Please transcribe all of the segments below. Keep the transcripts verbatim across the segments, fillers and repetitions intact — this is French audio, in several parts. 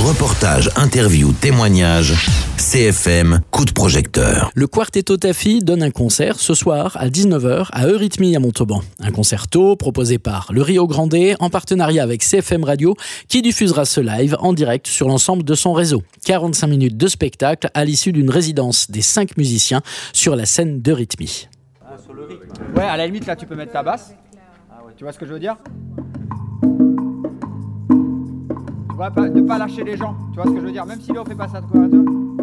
Reportages, interviews, témoignages, C F M, coup de projecteur. Le Quartetto Taffi donne un concert ce soir à dix-neuf heures à Eurythmie à Montauban. Un concerto proposé par le Rio Grande en partenariat avec C F M Radio qui diffusera ce live en direct sur l'ensemble de son réseau. quarante-cinq minutes de spectacle à l'issue d'une résidence des cinq musiciens sur la scène d'Eurythmie. Ah, sur le rythme. Ouais, à la limite là tu peux mettre ta basse. Ah ouais. Tu vois ce que je veux dire? Tu vois, pas, ne pas lâcher les gens. Tu vois ce que je veux dire? Même si là on fait pas ça de quoi.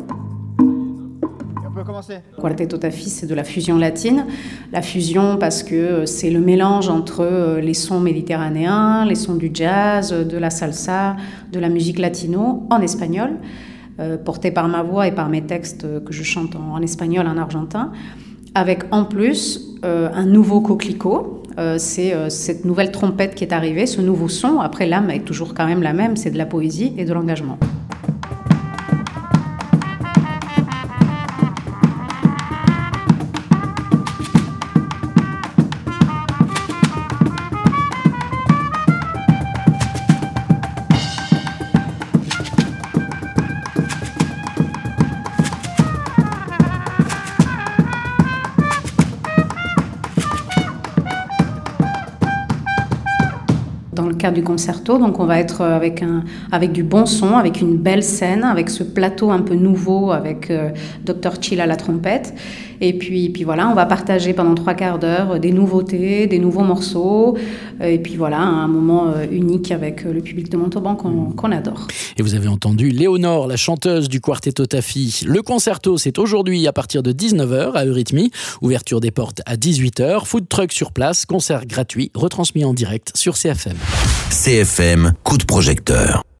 On peut commencer. Quartetto Taffi, c'est de la fusion latine. La fusion parce que c'est le mélange entre les sons méditerranéens, les sons du jazz, de la salsa, de la musique latino en espagnol, euh, porté par ma voix et par mes textes que je chante en, en espagnol, en argentin, avec en plus euh, un nouveau coquelicot. Euh, c'est euh, cette nouvelle trompette qui est arrivée, ce nouveau son. Après, l'âme est toujours quand même la même, c'est de la poésie et de l'engagement. Dans le cadre du concerto, donc on va être avec, un, avec du bon son, avec une belle scène, avec ce plateau un peu nouveau, avec euh, docteur Chill à la trompette. Et puis, puis voilà, on va partager pendant trois quarts d'heure des nouveautés, des nouveaux morceaux. Et puis voilà, un moment euh, unique avec le public de Montauban qu'on, qu'on adore. Et vous avez entendu Léonore, la chanteuse du Quartetto Taffi. Le concerto, c'est aujourd'hui à partir de dix-neuf heures à Eurythmie. Ouverture des portes à dix-huit heures. Food truck sur place, concert gratuit, retransmis en direct sur C F M. C F M, coup de projecteur.